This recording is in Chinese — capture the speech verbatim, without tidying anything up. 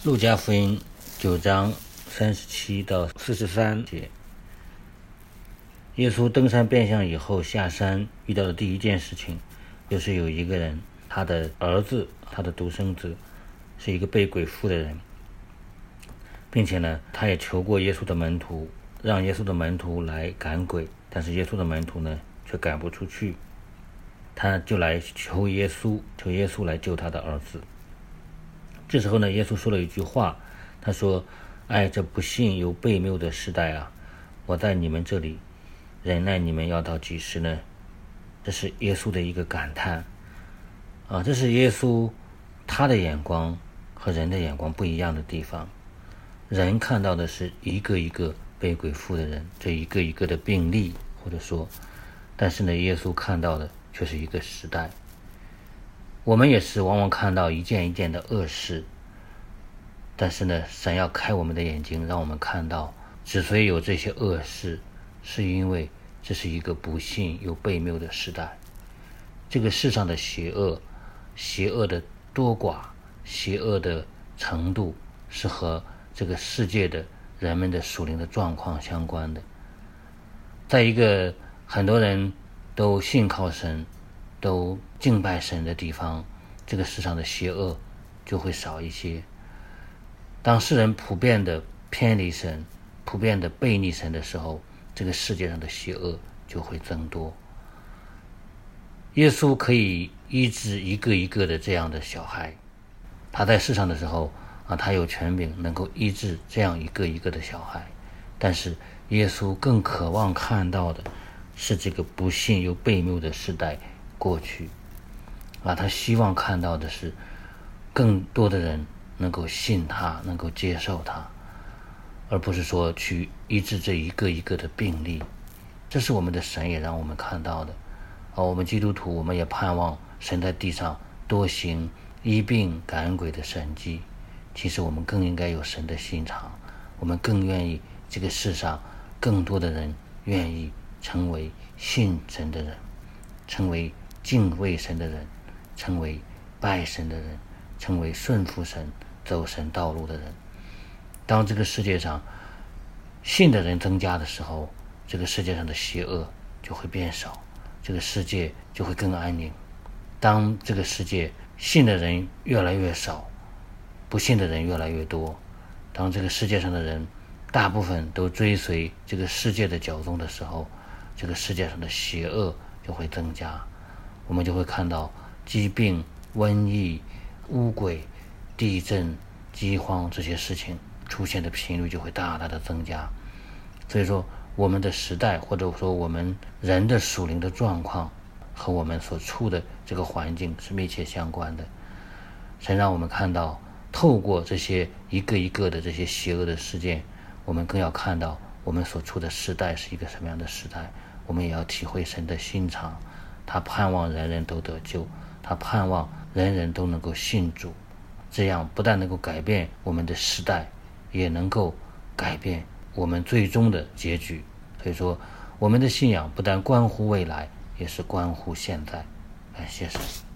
路加福音九章三十七到四十三节，耶稣登山变相以后下山遇到的第一件事情，就是有一个人，他的儿子，他的独生子是一个被鬼附的人，并且呢，他也求过耶稣的门徒，让耶稣的门徒来赶鬼，但是耶稣的门徒呢却赶不出去，他就来求耶稣，求耶稣来救他的儿子。这时候呢，耶稣说了一句话，他说：哎，这不信又悖谬的时代啊，我在你们这里忍耐你们要到几时呢？这是耶稣的一个感叹啊，这是耶稣他的眼光和人的眼光不一样的地方。人看到的是一个一个被鬼附的人，这一个一个的病例，或者说，但是呢，耶稣看到的却是一个时代。我们也是往往看到一件一件的恶事，但是呢，神要开我们的眼睛，让我们看到之所以有这些恶事，是因为这是一个不信又悖谬的时代。这个世上的邪恶，邪恶的多寡，邪恶的程度，是和这个世界的人们的属灵的状况相关的。在一个很多人都信靠神，都敬拜神的地方，这个世上的邪恶就会少一些。当世人普遍的偏离神，普遍的背逆神的时候，这个世界上的邪恶就会增多。耶稣可以医治一个一个的这样的小孩，他在世上的时候啊，他有权柄能够医治这样一个一个的小孩，但是耶稣更渴望看到的是这个不信又悖谬的时代过去啊，他希望看到的是更多的人能够信他，能够接受他，而不是说去医治这一个一个的病例。这是我们的神也让我们看到的啊，我们基督徒我们也盼望神在地上多行医病赶鬼的神迹。其实我们更应该有神的心肠，我们更愿意这个世上更多的人愿意成为信神的人，成为敬畏神的人，成为拜神的人，成为顺服神走神道路的人。当这个世界上信的人增加的时候，这个世界上的邪恶就会变少，这个世界就会更安宁。当这个世界信的人越来越少，不信的人越来越多，当这个世界上的人大部分都追随这个世界的脚踪的时候，这个世界上的邪恶就会增加。我们就会看到疾病、瘟疫、污鬼、地震、饥荒这些事情出现的频率就会大大的增加。所以说我们的时代，或者说我们人的属灵的状况和我们所处的这个环境是密切相关的。神让我们看到，透过这些一个一个的这些邪恶的事件，我们更要看到我们所处的时代是一个什么样的时代。我们也要体会神的心肠，他盼望人人都得救，他盼望人人都能够信主，这样不但能够改变我们的时代，也能够改变我们最终的结局。所以说我们的信仰不但关乎未来，也是关乎现在。感谢神。